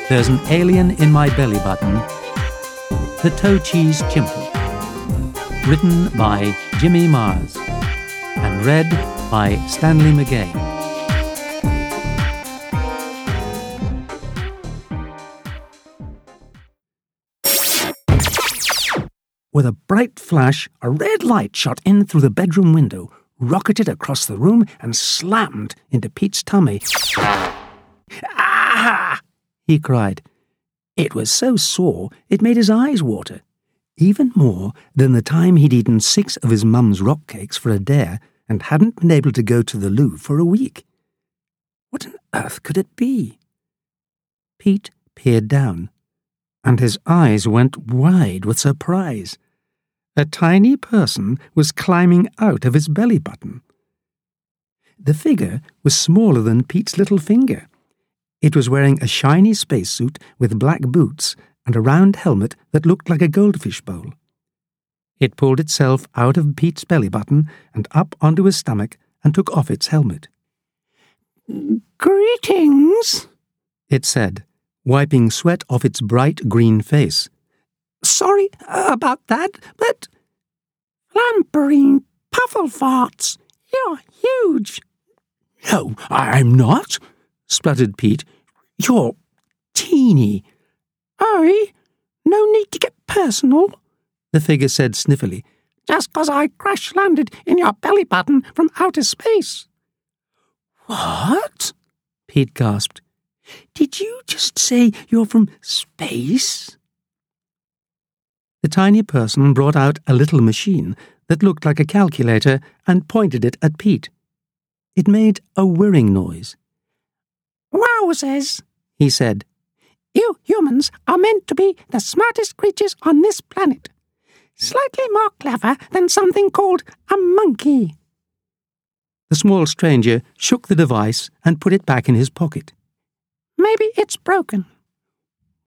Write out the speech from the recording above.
There's an Alien in My Belly Button, The Toe Cheese Chimple. Written by Jimmy Mars and read by Stanley McGay. With a bright flash, a red light shot in through the bedroom window, rocketed across the room and slammed into Pete's tummy. "Ah!" he cried. It was so sore it made his eyes water, even more than the time he'd eaten 6 of his mum's rock cakes for a dare and hadn't been able to go to the loo for a week. What on earth could it be? Pete peered down, and his eyes went wide with surprise. A tiny person was climbing out of his belly button. The figure was smaller than Pete's little finger. It was wearing a shiny spacesuit with black boots and a round helmet that looked like a goldfish bowl. It pulled itself out of Pete's belly button and up onto his stomach and took off its helmet. "Greetings," it said, wiping sweat off its bright green face. "Sorry about that, but Lamborghini Pufflefarts, you're huge." "No, I'm not," spluttered Pete. "You're teeny." "Oi, no need to get personal," the figure said sniffily. "Just 'cause I crash-landed in your belly button from outer space." "What?" Pete gasped. "Did you just say you're from space?" The tiny person brought out a little machine that looked like a calculator and pointed it at Pete. It made a whirring noise. "Wowzers," he said. "You humans are meant to be the smartest creatures on this planet. Slightly more clever than something called a monkey." The small stranger shook the device and put it back in his pocket. "Maybe it's broken,"